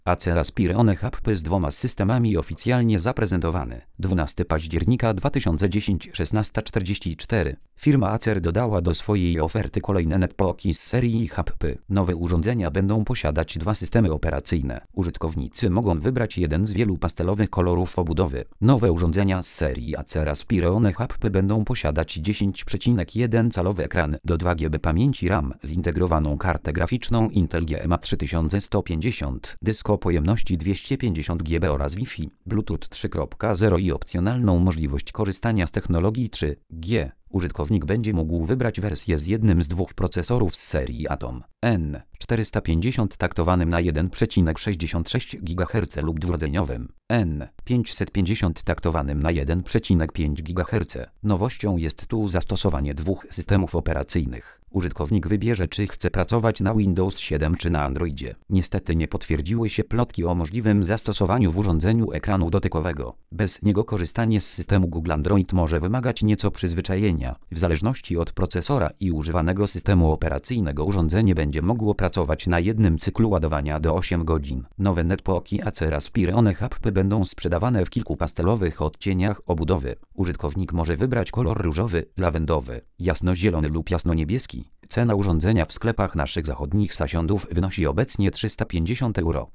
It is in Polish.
Acer Aspirone HP z dwoma systemami oficjalnie zaprezentowany. 12 października 2010 16:44. Firma Acer dodała do swojej oferty kolejne netbooki z serii HP. Nowe urządzenia będą posiadać dwa systemy operacyjne. Użytkownicy mogą wybrać jeden z wielu pastelowych kolorów obudowy. Nowe urządzenia z serii Acer Aspirone HP będą posiadać 10,1-calowy ekran do 2 GB pamięci RAM, zintegrowaną kartę graficzną Intel GMA 3150, dysk o pojemności 250 GB oraz Wi-Fi, Bluetooth 3.0 i opcjonalną możliwość korzystania z technologii 3G. Użytkownik będzie mógł wybrać wersję z jednym z dwóch procesorów z serii Atom N450 taktowanym na 1,66 GHz lub dwurodzeniowym N550 taktowanym na 1,5 GHz. Nowością jest tu zastosowanie dwóch systemów operacyjnych. Użytkownik wybierze, czy chce pracować na Windows 7 czy na Androidzie. Niestety nie potwierdziły się plotki o możliwym zastosowaniu w urządzeniu ekranu dotykowego. Bez niego korzystanie z systemu Google Android może wymagać nieco przyzwyczajenia. W zależności od procesora i używanego systemu operacyjnego urządzenie będzie mogło pracować na jednym cyklu ładowania do 8 godzin. Nowe netbooki Acer Aspirone HP będą sprzedawane w kilku pastelowych odcieniach obudowy. Użytkownik może wybrać kolor różowy, lawendowy, jasnozielony lub jasnoniebieski. Cena urządzenia w sklepach naszych zachodnich sąsiadów wynosi obecnie 350 €.